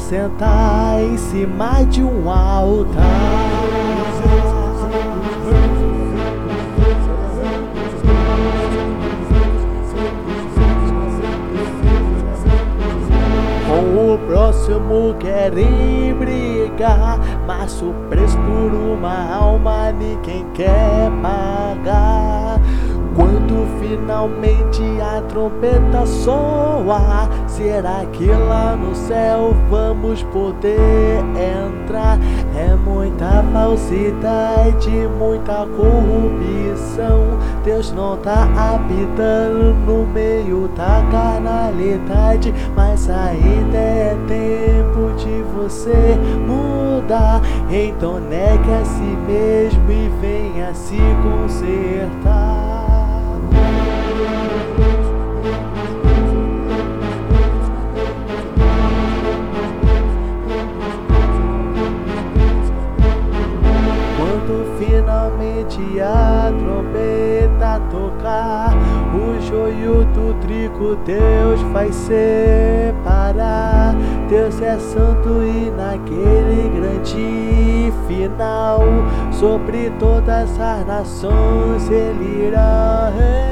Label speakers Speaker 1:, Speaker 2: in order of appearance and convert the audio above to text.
Speaker 1: sentar em cima de um altar. Com o próximo querem brigar, mas o preço por uma alma ninguém quer pagar. Quando finalmente a trompeta soar, será que lá no céu vamos poder entrar? É muita falsidade, muita corrupção. Deus não tá habitando no meio da carnalidade, mas ainda é tempo de você mudar. Então negue a si mesmo e venha se consertar. Quando finalmente a trombeta tocar, o joio do trigo Deus vai separar. Deus é santo e naquele grande final, sobre todas as nações Ele irá reinar.